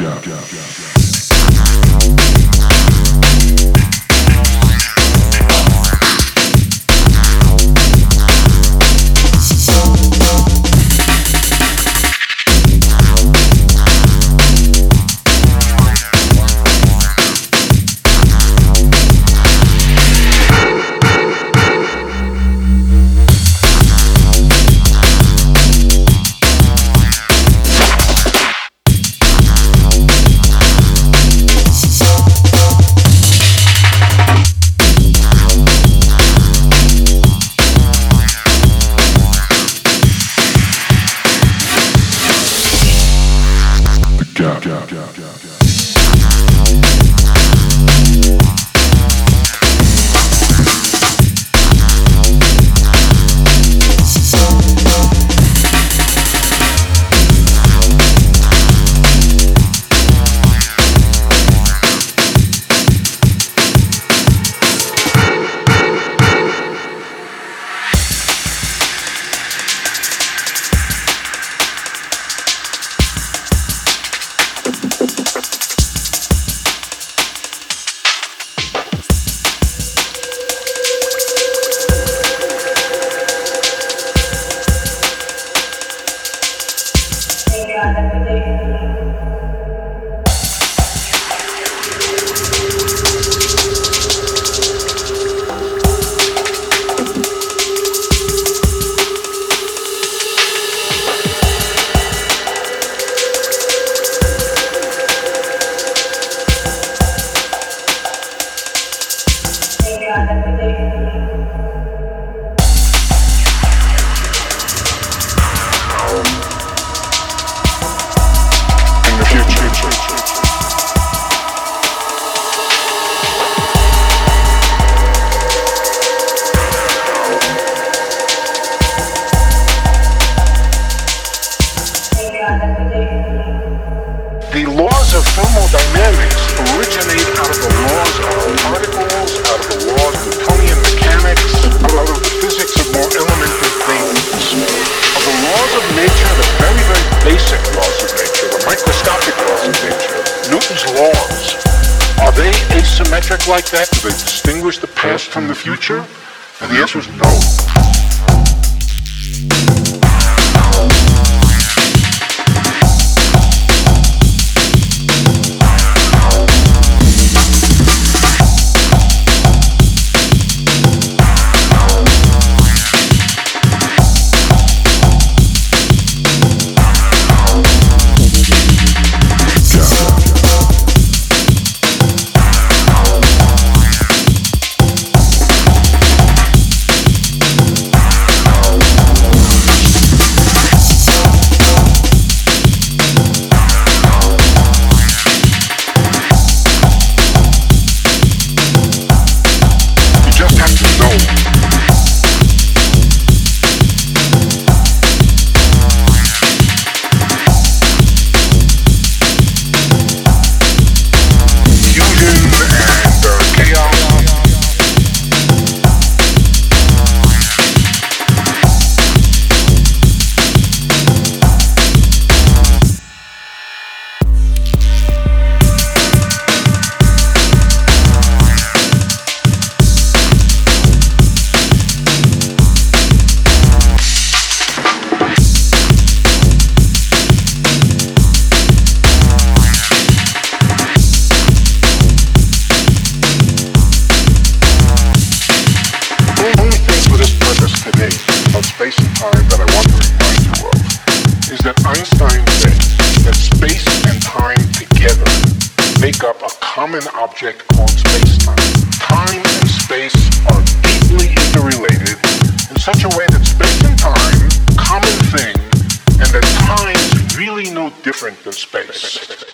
The laws of thermodynamics originate out of the laws of particles, out of the laws of Newtonian mechanics, out of the physics of more elementary things. Of the laws of nature, the very, very basic laws of nature, the microscopic laws of nature, Newton's laws. Are they asymmetric like that? Do they distinguish the past from the future? And the answer is no. Space and time that I want to remind you of is that Einstein said that space and time together make up a common object called space-time. Time and space are deeply interrelated in such a way that space and time, common thing, and that time is really no different than space.